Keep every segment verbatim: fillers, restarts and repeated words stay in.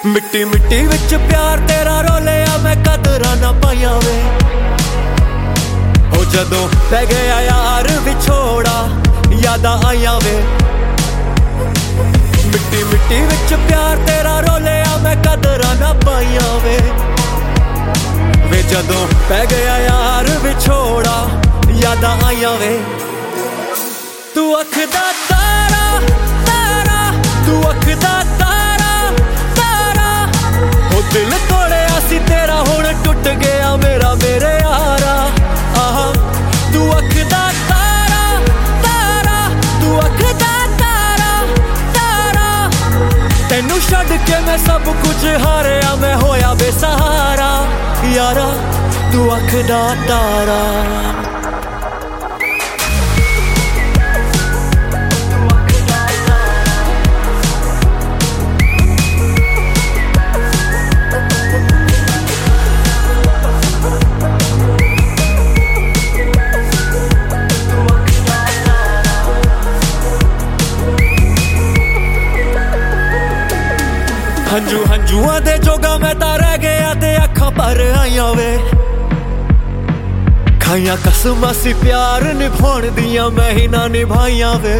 मिट्टी मिट्टी विच प्यार तेरा रोलिया मैं कदरां ना पाइयां वे हो जदों पै गया यार विछोड़ा यादां आइयां वे। मिट्टी मिट्टी विच प्यार तेरा रोलिया मैं कदरां ना पाइयां वे वे जदों पै गया यार विछोड़ा यादां आइयां वे। तू अख दा तारा तारा तू अख दा तारा तारा हो दिल तोड़िया सी तेरा हुण टुट गया मेरा मेरे यारा। आहा तू अख दा तारा तारा तू अख दा तारा तारा तैनू छड्ड के मैं सब कुछ हारिया मैं होया बेसहारा यारा तू अख दा तारा। हंजू हंजुआ दे जोगा मैं तां रह गया ते अखां भर आइयां वे खाइयां कसमां सी प्यार निभाउण दियां मैं ही ना निभाइयां वे।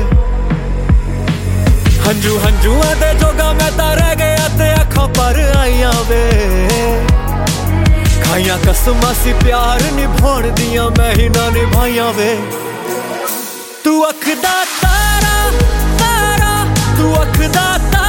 हंजू हंजुआ दे जोगा मैं तां रह गया ते अखां भर आइयां वे खाइयां कसमां सी प्यार निभाउण दियां मैं ही ना निभाइयां वे। तू अख दा तारा तारा तू अख दा तारा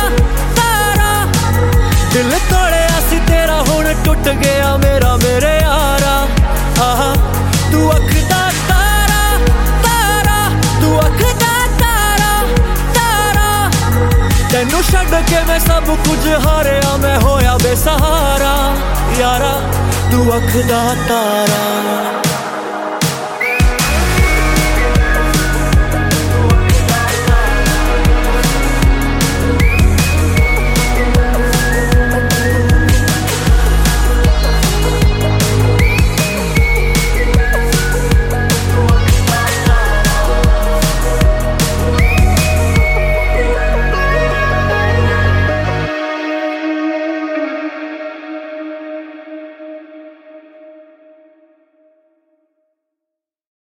दिल तोड़िया सी तेरा हुण टुट गया मेरा मेरे यारा। आहा तू अख दा तारा तारा तू अख दा तारा तारा तैनू छड्ड के मैं सब कुछ हारिया मैं होया बेसहारा यारा तू अख दा तारा।